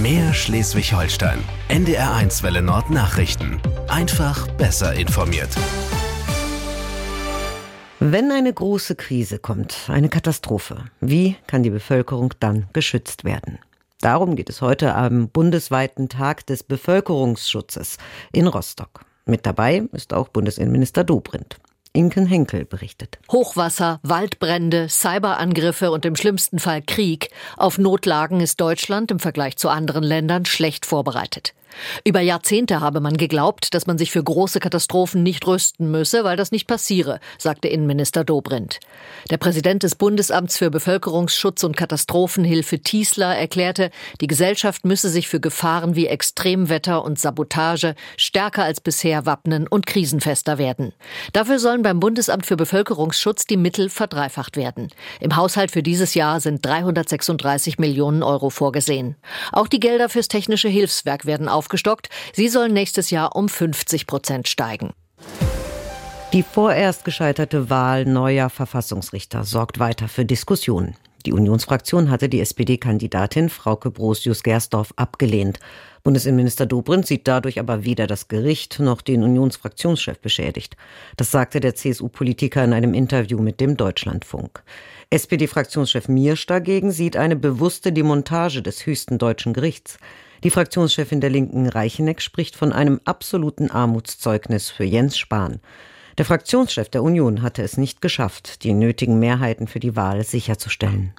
Mehr Schleswig-Holstein. NDR1 Welle Nord Nachrichten. Einfach besser informiert. Wenn eine große Krise kommt, eine Katastrophe, wie kann die Bevölkerung dann geschützt werden? Darum geht es heute am bundesweiten Tag des Bevölkerungsschutzes in Rostock. Mit dabei ist auch Bundesinnenminister Dobrindt. Inken Henkel berichtet. Hochwasser, Waldbrände, Cyberangriffe und im schlimmsten Fall Krieg. Auf Notlagen ist Deutschland im Vergleich zu anderen Ländern schlecht vorbereitet. Über Jahrzehnte habe man geglaubt, dass man sich für große Katastrophen nicht rüsten müsse, weil das nicht passiere, sagte Innenminister Dobrindt. Der Präsident des Bundesamts für Bevölkerungsschutz und Katastrophenhilfe Tiesler erklärte, die Gesellschaft müsse sich für Gefahren wie Extremwetter und Sabotage stärker als bisher wappnen und krisenfester werden. Dafür sollen beim Bundesamt für Bevölkerungsschutz die Mittel verdreifacht werden. Im Haushalt für dieses Jahr sind 336 Millionen Euro vorgesehen. Auch die Gelder fürs Technische Hilfswerk werden aufgestockt. Sie sollen nächstes Jahr um 50% steigen. Die vorerst gescheiterte Wahl neuer Verfassungsrichter sorgt weiter für Diskussionen. Die Unionsfraktion hatte die SPD-Kandidatin Frauke Brosius-Gersdorf abgelehnt. Bundesinnenminister Dobrindt sieht dadurch aber weder das Gericht noch den Unionsfraktionschef beschädigt. Das sagte der CSU-Politiker in einem Interview mit dem Deutschlandfunk. SPD-Fraktionschef Miersch dagegen sieht eine bewusste Demontage des höchsten deutschen Gerichts. Die Fraktionschefin der Linken Reicheneck spricht von einem absoluten Armutszeugnis für Jens Spahn. Der Fraktionschef der Union hatte es nicht geschafft, die nötigen Mehrheiten für die Wahl sicherzustellen.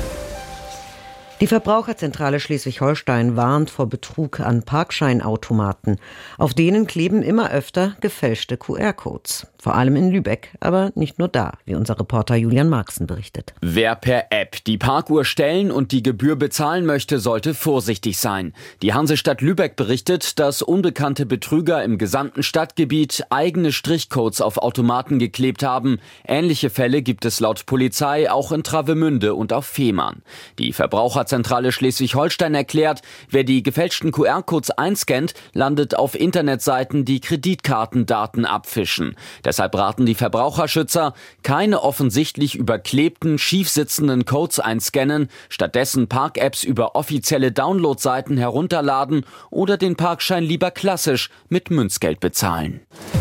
Die Verbraucherzentrale Schleswig-Holstein warnt vor Betrug an Parkscheinautomaten. Auf denen kleben immer öfter gefälschte QR-Codes. Vor allem in Lübeck, aber nicht nur da, wie unser Reporter Julian Marxen berichtet. Wer per App die Parkuhr stellen und die Gebühr bezahlen möchte, sollte vorsichtig sein. Die Hansestadt Lübeck berichtet, dass unbekannte Betrüger im gesamten Stadtgebiet eigene Strichcodes auf Automaten geklebt haben. Ähnliche Fälle gibt es laut Polizei auch in Travemünde und auf Fehmarn. Die Verbraucherzentrale Schleswig-Holstein erklärt, wer die gefälschten QR-Codes einscannt, landet auf Internetseiten, die Kreditkartendaten abfischen. Deshalb raten die Verbraucherschützer, keine offensichtlich überklebten, schief sitzenden Codes einscannen, stattdessen Park-Apps über offizielle Downloadseiten herunterladen oder den Parkschein lieber klassisch mit Münzgeld bezahlen.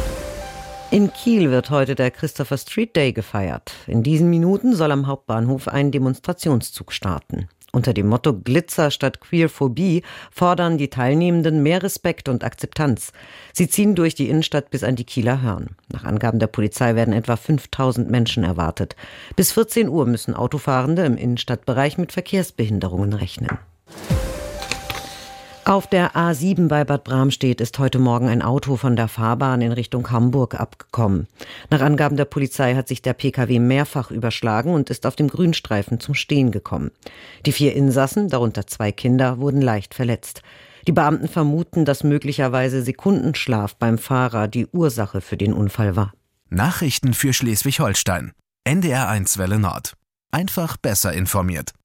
In Kiel wird heute der Christopher Street Day gefeiert. In diesen Minuten soll am Hauptbahnhof ein Demonstrationszug starten. Unter dem Motto Glitzer statt Queerphobie fordern die Teilnehmenden mehr Respekt und Akzeptanz. Sie ziehen durch die Innenstadt bis an die Kieler Hörn. Nach Angaben der Polizei werden etwa 5000 Menschen erwartet. Bis 14 Uhr müssen Autofahrende im Innenstadtbereich mit Verkehrsbehinderungen rechnen. Auf der A7 bei Bad Bramstedt ist heute Morgen ein Auto von der Fahrbahn in Richtung Hamburg abgekommen. Nach Angaben der Polizei hat sich der Pkw mehrfach überschlagen und ist auf dem Grünstreifen zum Stehen gekommen. Die 4 Insassen, darunter 2 Kinder, wurden leicht verletzt. Die Beamten vermuten, dass möglicherweise Sekundenschlaf beim Fahrer die Ursache für den Unfall war. Nachrichten für Schleswig-Holstein. NDR1 Welle Nord. Einfach besser informiert.